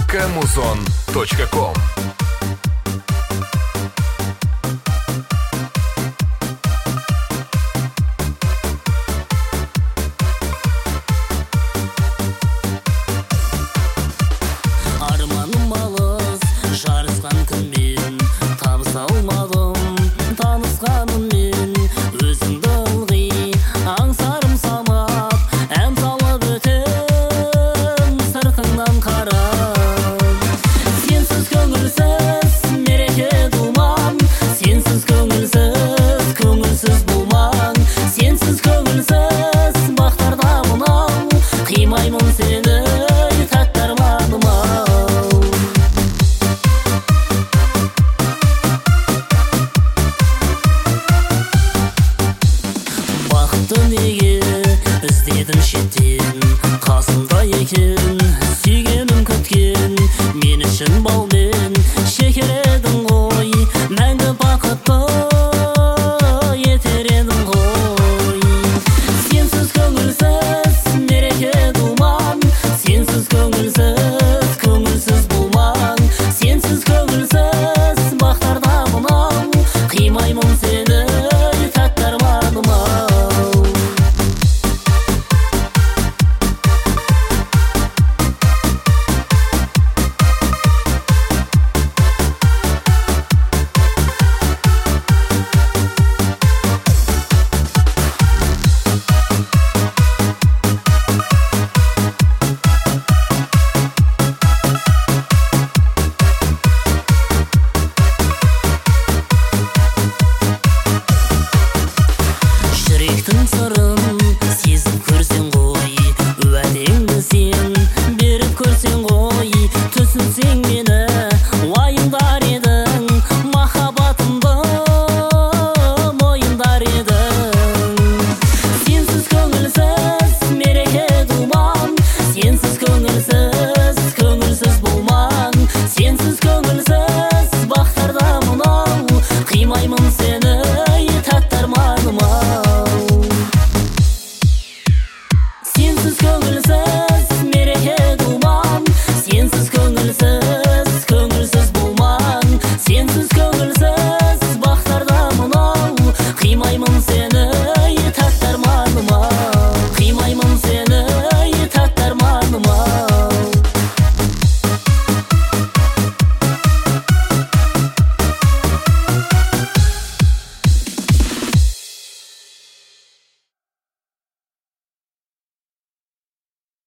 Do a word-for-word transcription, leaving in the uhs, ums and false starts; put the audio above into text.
музыка музон точка ком. Арманым алыс, жарысқан күнмен табыса алмадым, танысқаныммен өзіңді ылғи аңсарым самап, ән салып өтем сыртыңнан қарап. Сенсіз көңілсіз мереке думан, сенсіз көңілсіз көңілсіз болман, сенсіз көңілсіз бақтарда мынау, қимаймын сені неге іздедім шеттен, қасымда екен сүйгенім күткен, мен үшін бал